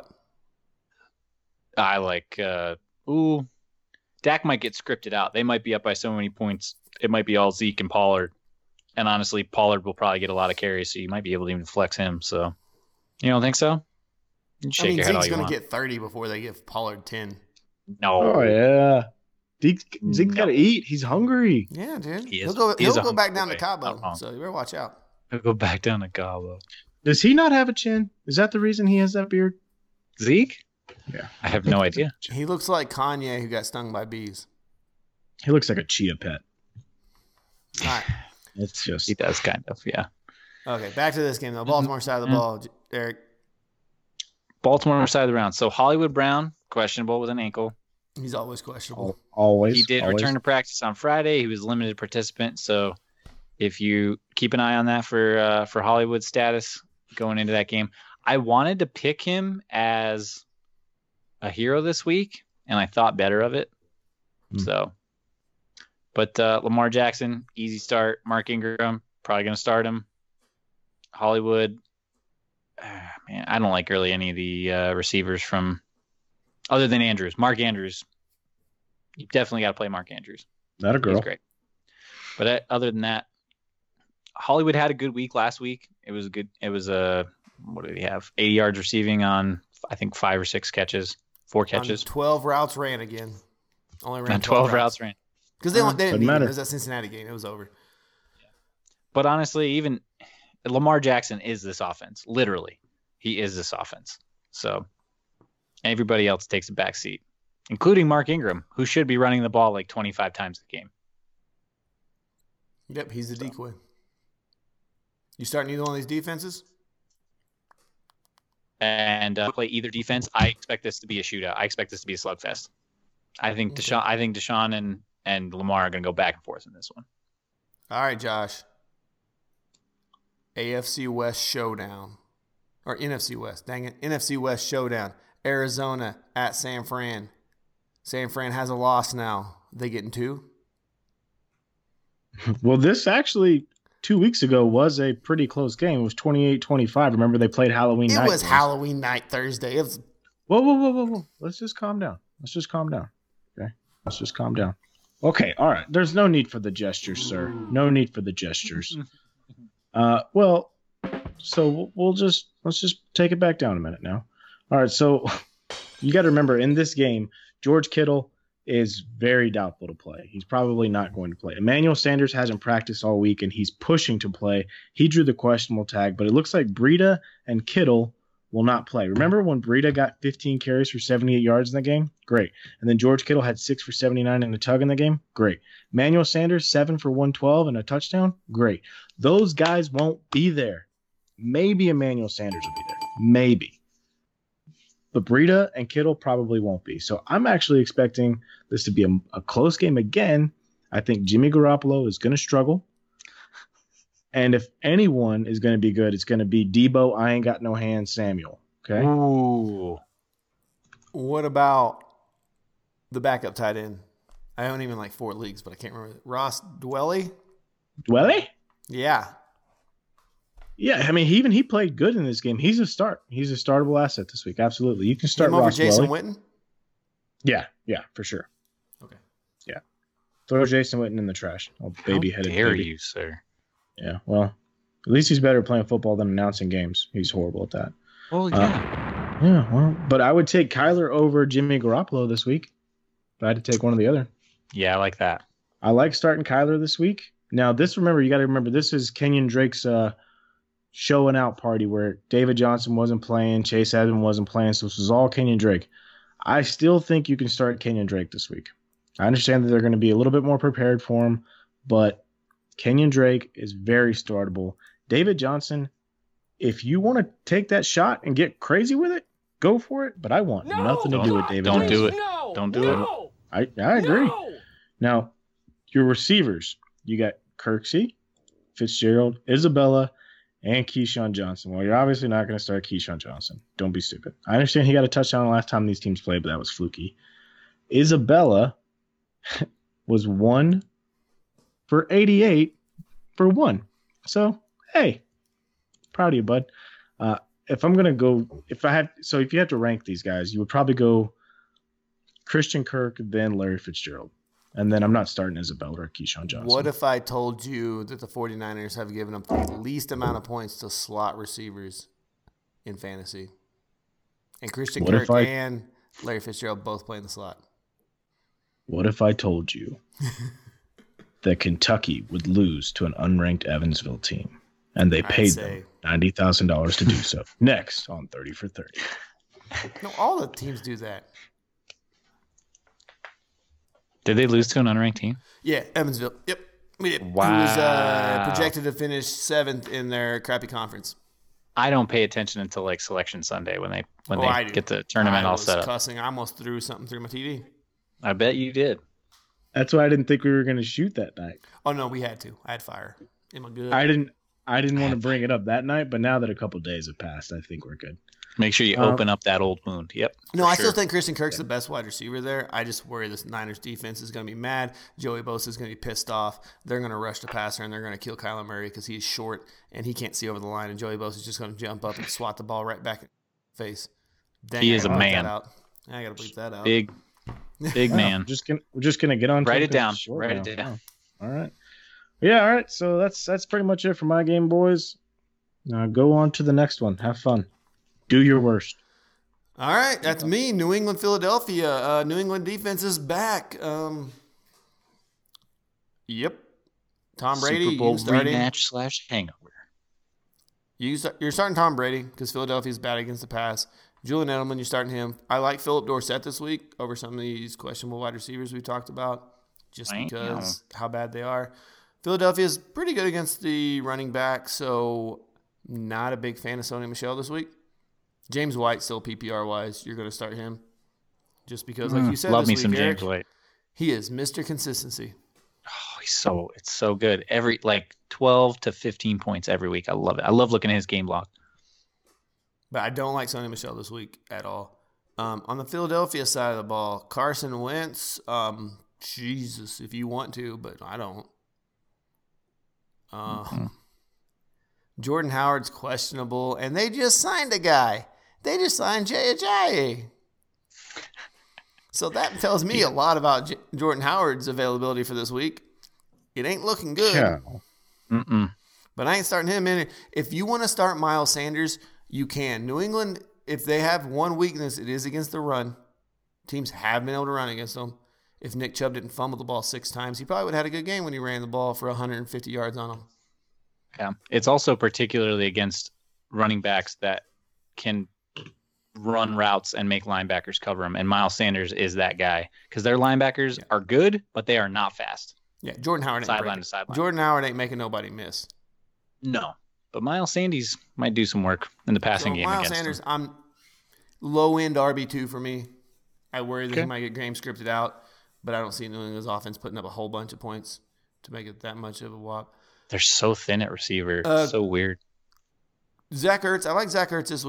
I like. Dak might get scripted out. They might be up by so many points. It might be all Zeke and Pollard. And honestly, Pollard will probably get a lot of carries, so you might be able to even flex him. So, you don't think so? Zeke's going to get 30 before they give Pollard 10. No. Oh, yeah. Zeke's got to eat. He's hungry. Yeah, dude. He'll go back down to Cabo, so you better watch out. He'll go back down to Cabo. Does he not have a chin? Is that the reason he has that beard? Zeke? Yeah. I have no idea. He looks like Kanye who got stung by bees. He looks like a cheetah pet. All right. It's just he does kind of, yeah. Okay, back to this game though. Baltimore side of the ball, Eric. Baltimore side of the round. So Hollywood Brown, questionable with an ankle. He's always questionable. Always. He did return to practice on Friday. He was limited participant. So if you keep an eye on that for Hollywood's status going into that game, I wanted to pick him as a hero this week, and I thought better of it. So. But Lamar Jackson, easy start. Mark Ingram, probably going to start him. Hollywood, man, I don't like really any of the receivers from other than Andrews. Mark Andrews, you definitely got to play Mark Andrews. Not a girl. He's great. But other than that, Hollywood had a good week last week. It was good. It was what did he have? 80 yards receiving on I think 5 or 6 catches, 4 catches. 12 routes ran again. Only ran 12 routes ran. Because they didn't need it. It was that Cincinnati game. It was over. But honestly, even Lamar Jackson is this offense. Literally, he is this offense. So everybody else takes a back seat, including Mark Ingram, who should be running the ball like 25 times a game. Yep, he's the decoy. You starting either one of these defenses? And play either defense. I expect this to be a shootout. I expect this to be a slugfest. I think Deshaun and Lamar are going to go back and forth in this one. All right, Josh. AFC West showdown. Or NFC West. Dang it. NFC West showdown. Arizona at San Fran. San Fran has a loss now. They getting 2? Well, this actually 2 weeks ago was a pretty close game. It was 28-25. Remember they played Halloween night. It was Halloween night Thursday. It was... Whoa. Let's just calm down. Okay? Let's just calm down. Okay, all right. There's no need for the gestures, sir. No need for the gestures. Well, so let's just take it back down a minute now. All right, so you got to remember in this game, George Kittle is very doubtful to play. He's probably not going to play. Emmanuel Sanders hasn't practiced all week, and he's pushing to play. He drew the questionable tag, but it looks like Breida and Kittle will not play. Remember when Breida got 15 carries for 78 yards in the game? Great. And then George Kittle had 6 for 79 and a tug in the game? Great. Emmanuel Sanders, 7 for 112 and a touchdown? Great. Those guys won't be there. Maybe Emmanuel Sanders will be there. Maybe. But Breida and Kittle probably won't be. So I'm actually expecting this to be a close game again. I think Jimmy Garoppolo is going to struggle. And if anyone is going to be good, it's going to be Debo, I ain't got no hands, Samuel. Okay. Ooh. What about the backup tight end? I own him in like 4 leagues, but I can't remember. Ross Dwelly? Dwelly? Yeah. Yeah, I mean, he played good in this game. He's a start. He's a startable asset this week. Absolutely. You can start Him over Ross Jason Dwelly. Witten? Yeah, for sure. Okay. Yeah. Throw Jason Witten in the trash. Oh, baby-headed How dare baby. you, sir? Yeah, well, at least he's better at playing football than announcing games. He's horrible at that. Well, yeah. Yeah, well, but I would take Kyler over Jimmy Garoppolo this week. If I had to take one or the other. Yeah, I like that. I like starting Kyler this week. Now, you got to remember, this is Kenyon Drake's showing out party where David Johnson wasn't playing, Chase Edmonds wasn't playing, so this was all Kenyon Drake. I still think you can start Kenyon Drake this week. I understand that they're going to be a little bit more prepared for him, but Kenyon Drake is very startable. David Johnson, if you want to take that shot and get crazy with it, go for it, but I want nothing to do with David Johnson. Don't do it. Don't do it. I agree. Now, your receivers, you got Kirksey, Fitzgerald, Isabella, and Keyshawn Johnson. Well, you're obviously not going to start Keyshawn Johnson. Don't be stupid. I understand he got a touchdown the last time these teams played, but that was fluky. Isabella was 1 for 88 for 1. So, hey, proud of you, bud. If you have to rank these guys, you would probably go Christian Kirk, then Larry Fitzgerald. And then I'm not starting Isabella or Keyshawn Johnson. What if I told you that the 49ers have given up the least amount of points to slot receivers in fantasy? And Christian Kirk and Larry Fitzgerald both play in the slot. What if I told you that Kentucky would lose to an unranked Evansville team and they paid them $90,000 to do so? Next on 30 for 30. No, all the teams do that. Did they lose to an unranked team? Yeah, Evansville. Yep, we did. Wow. Who was projected to finish 7th in their crappy conference. I don't pay attention until like Selection Sunday when they get the tournament all set up. Cussing. I almost threw something through my TV. I bet you did. That's why I didn't think we were going to shoot that night. Oh no, we had to. I had fire in my good. I didn't want to bring it up that night, but now that a couple days have passed, I think we're good. Make sure you open up that old wound. Yep. No, I still think Christian Kirk's the best wide receiver there. I just worry this Niners defense is going to be mad. Joey Bosa is going to be pissed off. They're going to rush the passer, and they're going to kill Kyler Murray because he's short and he can't see over the line. And Joey Bosa is just going to jump up and swat the ball right back in the face. Dang, he is a man. I got to bleep that out. Big man. We're just gonna get on. Write it down. Write it down. All right. Yeah. All right. So that's pretty much it for my game, boys. Now go on to the next one. Have fun. Do your worst. All right, that's me. New England, Philadelphia. New England defense is back. Yep. Tom Brady. Super Bowl rematch / hangover. You're starting Tom Brady because Philadelphia's bad against the pass. Julian Edelman, you're starting him. I like Philip Dorsett this week over some of these questionable wide receivers we talked about just because how bad they are. Philadelphia's pretty good against the running back, so not a big fan of Sony Michel this week. James White, still PPR-wise, you're going to start him just because, like you said, love this me week, some Eric, James White. He is Mr. Consistency. Oh, it's so good. 12 to 15 points every week. I love it. I love looking at his game log. But I don't like Sony Michel this week at all. On the Philadelphia side of the ball, Carson Wentz, Jesus, if you want to, but I don't. Jordan Howard's questionable, and they just signed a guy. They just signed Jay Ajayi. So that tells me a lot about Jordan Howard's availability for this week. It ain't looking good. Yeah. But I ain't starting him in. If you want to start Miles Sanders, you can. New England, if they have one weakness, it is against the run. Teams have been able to run against them. If Nick Chubb didn't fumble the ball 6 times, he probably would have had a good game when he ran the ball for 150 yards on him. Yeah. It's also particularly against running backs that can run routes and make linebackers cover them. And Miles Sanders is that guy because their linebackers are good, but they are not fast. Yeah, Jordan Howard ain't sideline to sideline. Jordan Howard ain't making nobody miss. No, but Miles Sanders might do some work in the passing game. Miles Sanders, I'm low-end RB2 for me. I worry that he might get game scripted out, but I don't see New England's offense putting up a whole bunch of points to make it that much of a whop. They're so thin at receiver. So weird. Zach Ertz, I like Zach Ertz this week.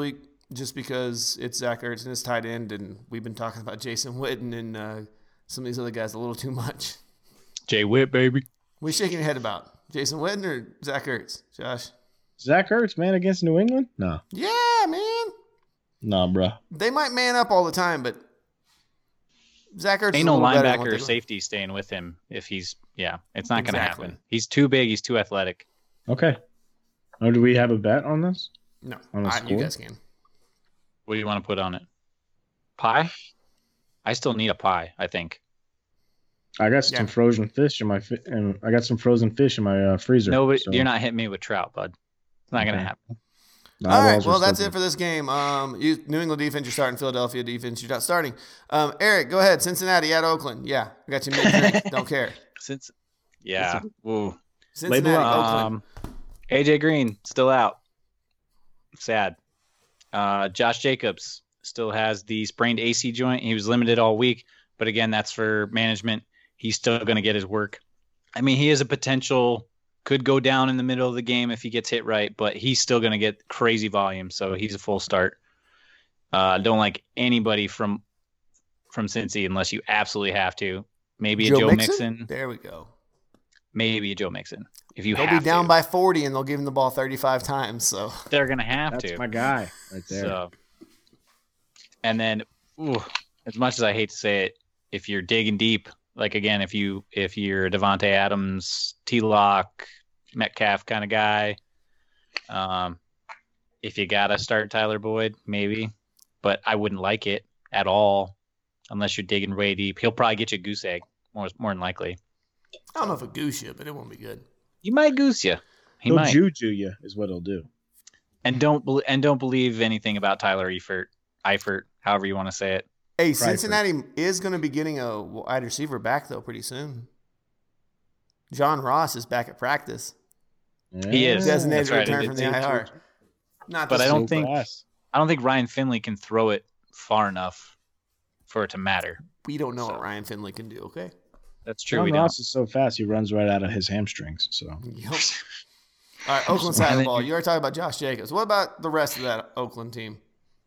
just because it's Zach Ertz and his tight end, and we've been talking about Jason Witten and some of these other guys a little too much. Jay Witt, baby. What are you shaking your head about? Jason Witten or Zach Ertz, Josh? Zach Ertz, man, against New England? No. Yeah, man. Nah, bro. They might man up all the time, but Zach Ertz ain't no linebacker or safety staying with him if he's it's not going to happen. He's too big. He's too athletic. Okay. Oh, do we have a bet on this? No. On the score? You guys can. What do you want to put on it? Pie? I still need a pie, I think. I got some frozen fish in my freezer. No, but you're not hitting me with trout, bud. It's not going to happen. All right, well, that's it for this game. New England defense, you're starting. Philadelphia defense, you're not starting. Eric, go ahead. Cincinnati at Oakland. Yeah, I got you mid-drink. Don't care. Ooh. Cincinnati, Oakland. AJ Green, still out. Sad. Josh Jacobs still has the sprained AC joint. He was limited all week, but again, that's for management. He's still going to get his work. I mean, he is a potential – could go down in the middle of the game if he gets hit right, but he's still going to get crazy volume, so he's a full start. Don't like anybody from Cincy unless you absolutely have to. Maybe a Joe Mixon. There we go. Maybe a Joe Mixon. If you they'll be down by 40 and they'll give him the ball 35 times. So they're going to have to. That's my guy right there. So, and then, as much as I hate to say it, if you're digging deep, like again, if you're Devontae Adams, T-Lock, Metcalf kind of guy, if you gotta start Tyler Boyd, maybe, but I wouldn't like it at all unless you're digging way deep. He'll probably get you a goose egg more than likely. I don't know if it goose you, but it won't be good. He might goose you. He'll juju you is what he'll do. And don't believe anything about Tyler Eifert, however you want to say it. Hey, Cincinnati is going to be getting a wide receiver back, though, pretty soon. John Ross is back at practice. Yeah. He is. Designated return from the IR. But I don't think Ryan Finley can throw it far enough for it to matter. We don't know what Ryan Finley can do, okay? That's true. John Ross is so fast, he runs right out of his hamstrings. So. Yep. All right, Oakland side of the ball. You already talked about Josh Jacobs. What about the rest of that Oakland team?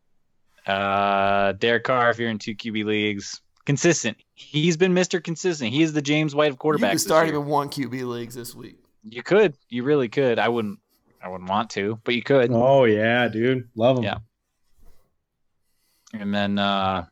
Derek Carr, if you're in 2 QB leagues, consistent. He's been Mr. Consistent. He is the James White of quarterbacks. You could start him in 1 QB leagues this week. You could. You really could. I wouldn't want to, but you could. Oh yeah, dude, love him. Yeah. And then out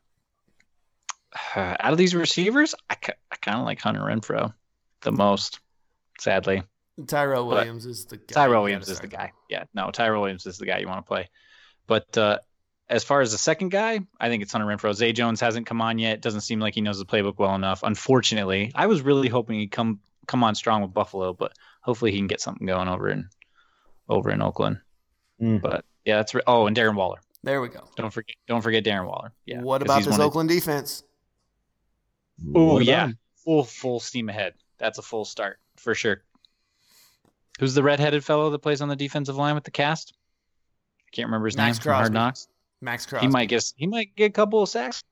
of these receivers, I kind of like Hunter Renfrow the most. Sadly, Tyrell Williams is the guy. Tyrell Williams is the guy. Yeah, no, Tyrell Williams is the guy you want to play. But as far as the second guy, I think it's Hunter Renfrow. Zay Jones hasn't come on yet. Doesn't seem like he knows the playbook well enough. Unfortunately, I was really hoping he'd come on strong with Buffalo, but hopefully he can get something going over in Oakland. But yeah, that's and Darren Waller. There we go. Don't forget Darren Waller. Yeah. What about this Oakland defense? Oh yeah, full steam ahead. That's a full start for sure. Who's the redheaded fellow that plays on the defensive line with the cast? I can't remember his name. From Hard Knocks. Max Crosby. He might get a couple of sacks.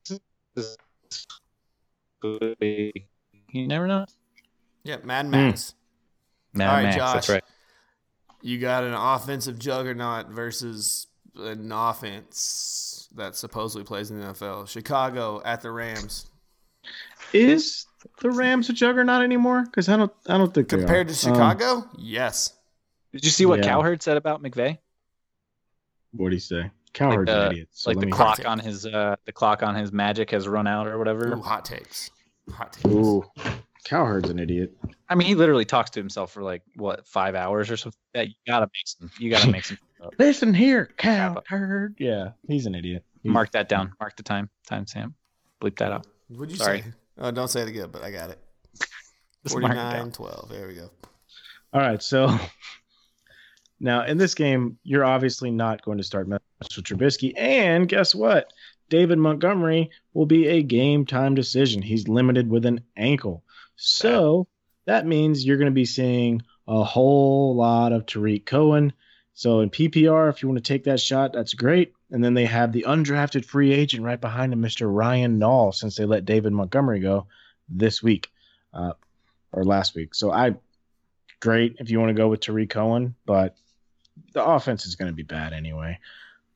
You never know. Yeah, Mad Max. Mad All right, Max, Josh. that's right. You got an offensive juggernaut versus an offense that supposedly plays in the NFL. Chicago at the Rams. Is the Rams a juggernaut anymore? Because I don't think compared to Chicago, yes. Did you see what Cowherd said about McVay? What did he say? Cowherd's an idiot. So the clock on his magic has run out or whatever. Ooh, hot takes. Ooh, Cowherd's an idiot. I mean, he literally talks to himself for 5 hours or something. You gotta make some. Listen here, Cowherd. Yeah, he's an idiot. Mark that down. Mark the timestamp. Bleep that out. What'd you say? Oh, don't say it again, but I got it. 49-12. There we go. All right, so now in this game, you're obviously not going to start Mitchell Trubisky, and guess what? David Montgomery will be a game time decision. He's limited with an ankle. So that means you're going to be seeing a whole lot of Tariq Cohen. So in PPR, if you want to take that shot, that's great. And then they have the undrafted free agent right behind him, Mr. Ryan Nall, since they let David Montgomery go this week or last week. So great if you want to go with Tariq Cohen, but the offense is going to be bad anyway.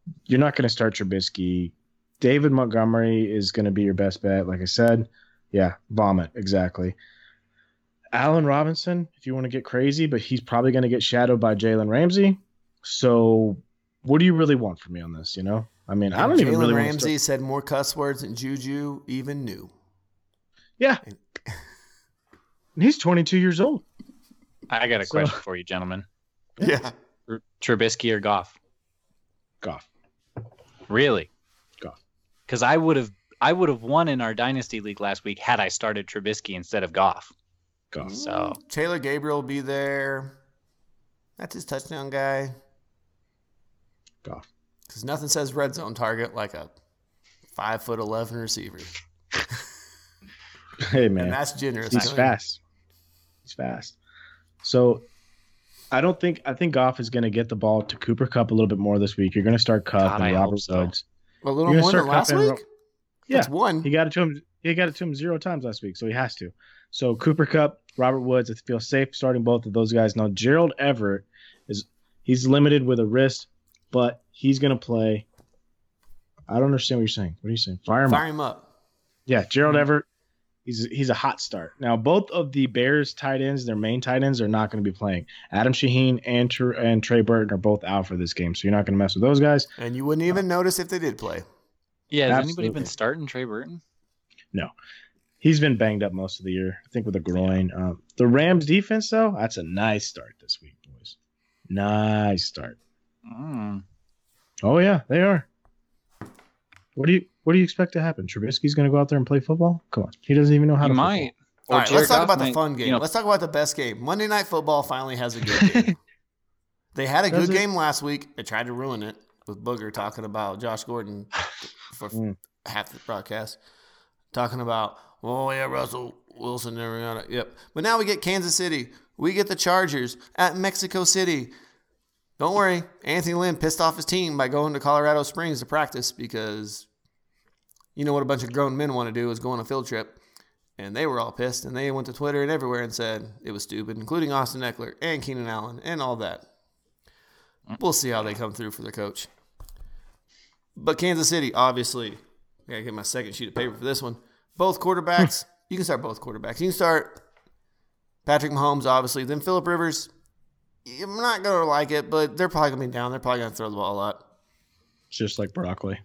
you're not going to start Trubisky. David Montgomery is going to be your best bet. Like I said, yeah, vomit. Exactly. Allen Robinson, if you want to get crazy, but he's probably going to get shadowed by Jalen Ramsey. So what do you really want from me on this, I mean, I don't even really want to Ramsey said more cuss words than Juju even knew. Yeah. And he's 22 years old. I got a question for you, gentlemen. Yeah. Trubisky or Goff? Goff. Really? Goff. Because I would have won in our Dynasty League last week had I started Trubisky instead of Goff. So Taylor Gabriel will be there. That's his touchdown guy. Goff. Because nothing says red zone target like a 5'11" receiver. Hey man, and that's generous. He's fast. So I think Goff is going to get the ball to Cooper Kupp a little bit more this week. You're going to start Kupp and Robert Woods. A little more than last week? Yeah. That's one. He got it to him 0 times last week, so he has to. So Cooper Kupp, Robert Woods, I feel safe starting both of those guys. Now Gerald Everett he's limited with a wrist, but he's going to play. I don't understand what you're saying. What are you saying? Fire him up. Yeah, Gerald Everett. He's a hot start. Now, both of the Bears tight ends, their main tight ends, are not going to be playing. Adam Shaheen and Trey Burton are both out for this game, so you're not going to mess with those guys. And you wouldn't even notice if they did play. Yeah, has anybody been starting Trey Burton? No. He's been banged up most of the year, I think, with a groin. The Rams defense, though, that's a nice start this week, boys. Nice start. Oh, yeah, they are. What do you expect to happen? Trubisky's going to go out there and play football? Come on. He doesn't even know how to might. All right, let's talk about the fun game. Let's talk about the best game. Monday Night Football finally has a good game. They had a good game last week. They tried to ruin it with Booger talking about Josh Gordon for half the broadcast. Talking about, oh, yeah, Russell Wilson. Yep. But now we get Kansas City. We get the Chargers at Mexico City. Don't worry. Anthony Lynn pissed off his team by going to Colorado Springs to practice because you know what a bunch of grown men want to do is go on a field trip. And they were all pissed, and they went to Twitter and everywhere and said it was stupid, including Austin Eckler and Keenan Allen and all that. We'll see how they come through for their coach. But Kansas City, obviously, I got to get my second sheet of paper for this one. Both quarterbacks, you can start both quarterbacks. You can start Patrick Mahomes, obviously, then Phillip Rivers. I'm not going to like it, but they're probably going to be down. They're probably going to throw the ball a lot. Just like broccoli.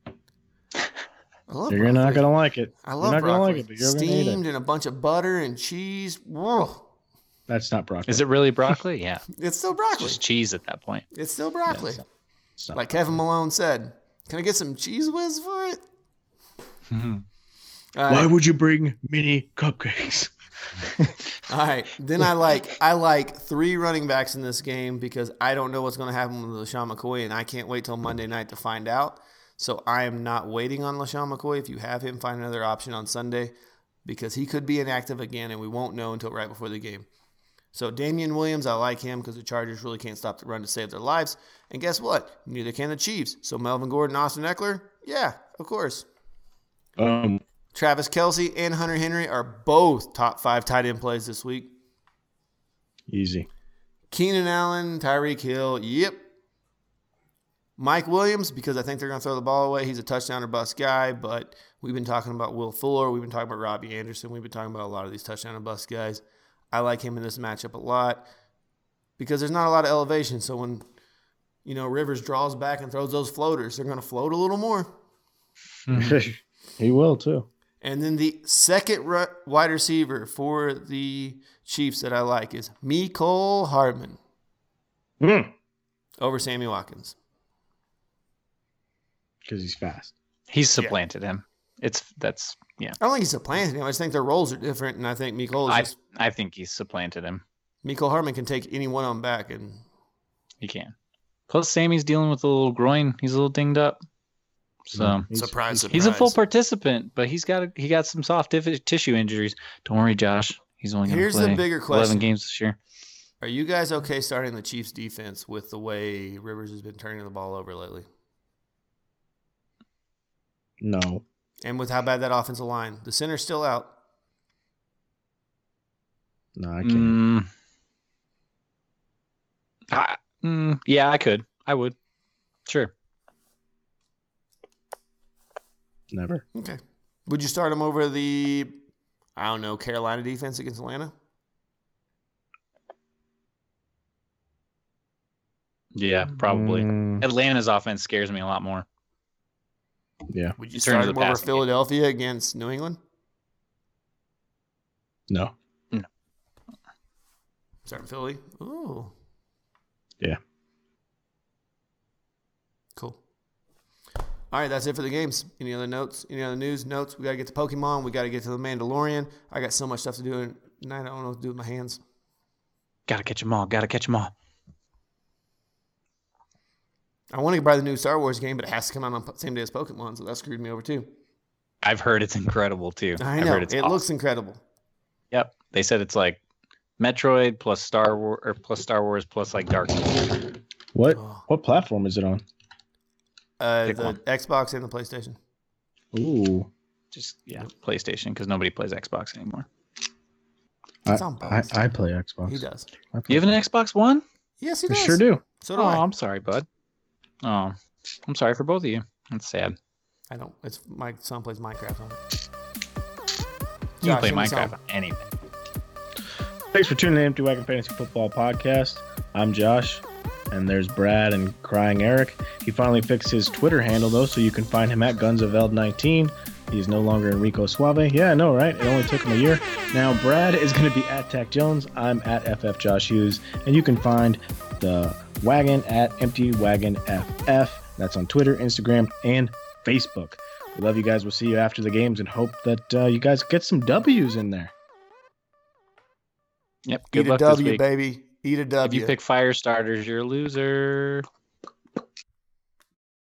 You're not going to like it. I love you're not broccoli. Like it, but you're Steamed gonna eat it. and a bunch of butter and cheese. Whoa. That's not broccoli. Is it really broccoli? Yeah. It's still broccoli. It's just cheese at that point. It's still broccoli. Yeah, it's not like Kevin Malone said, can I get some Cheez Whiz for it? Why would you bring mini cupcakes? All right. Then I like 3 running backs in this game because I don't know what's going to happen with LaShawn McCoy, and I can't wait till Monday night to find out. So I am not waiting on LaShawn McCoy. If you have him, find another option on Sunday because he could be inactive again, and we won't know until right before the game. So Damian Williams, I like him because the Chargers really can't stop the run to save their lives. And guess what? Neither can the Chiefs. So Melvin Gordon, Austin Eckler, yeah, of course. Travis Kelce and Hunter Henry are both top 5 tight end plays this week. Easy. Keenan Allen, Tyreek Hill, yep. Mike Williams, because I think they're going to throw the ball away. He's a touchdown or bust guy, but we've been talking about Will Fuller. We've been talking about Robbie Anderson. We've been talking about a lot of these touchdown or bust guys. I like him in this matchup a lot because there's not a lot of elevation. So when, Rivers draws back and throws those floaters, they're going to float a little more. He will too. And then the second wide receiver for the Chiefs that I like is Mecole Hardman over Sammy Watkins. Because he's fast. He's supplanted him. I don't think he's supplanted him. I just think their roles are different, and I think I think he's supplanted him. Mecole Hardman can take any one of them back, and he can. Plus, Sammy's dealing with a little groin. He's a little dinged up. So surprise. He's a full participant, but he got some soft tissue injuries. Don't worry, Josh. He's only going to play the bigger question. 11 games this year. Are you guys okay starting the Chiefs defense with the way Rivers has been turning the ball over lately? No. And with how bad that offensive line, the center's still out. No, I can't. Yeah, I could. I would. Sure. Never. Okay. Would you start him over the, I don't know, Carolina defense against Atlanta? Yeah, probably. Atlanta's offense scares me a lot more. Yeah. Would you start him over Philadelphia against New England? No. Start Philly? Ooh. Yeah. Cool. All right, that's it for the games. Any other notes? Any other news? Notes? We got to get to Pokemon. We got to get to the Mandalorian. I got so much stuff to do tonight. I don't know what to do with my hands. Got to catch them all. Got to catch them all. I want to buy the new Star Wars game, but it has to come out on the same day as Pokemon, so that screwed me over too. I've heard it's incredible too. I know. It looks incredible. Yep. They said it's like Metroid plus Star Wars plus like Dark Souls. What platform is it on? The Xbox and the PlayStation. Ooh. Just PlayStation, because nobody plays Xbox anymore. I play Xbox. He does. You have an Xbox One? Yes, he does. I sure do. So do I. I'm sorry, bud. Oh, I'm sorry for both of you. That's sad. I don't. It's my son plays Minecraft on it. You can play Minecraft on anything. Thanks for tuning in to Wagon Fantasy Football Podcast. I'm Josh, and there's Brad and Crying Eric. He finally fixed his Twitter handle, though, so you can find him at GunsOfEld19. He's no longer Enrico Suave. Yeah, I know, right? It only took him a year. Now, Brad is going to be at Tack Jones. I'm at FF Josh Hughes, and you can find the Wagon at Empty Wagon FF. That's on Twitter, Instagram, and Facebook. We love you guys. We'll see you after the games and hope that you guys get some W's in there. Yep. Good luck this week. Baby. Eat a W. If you pick fire starters, you're a loser.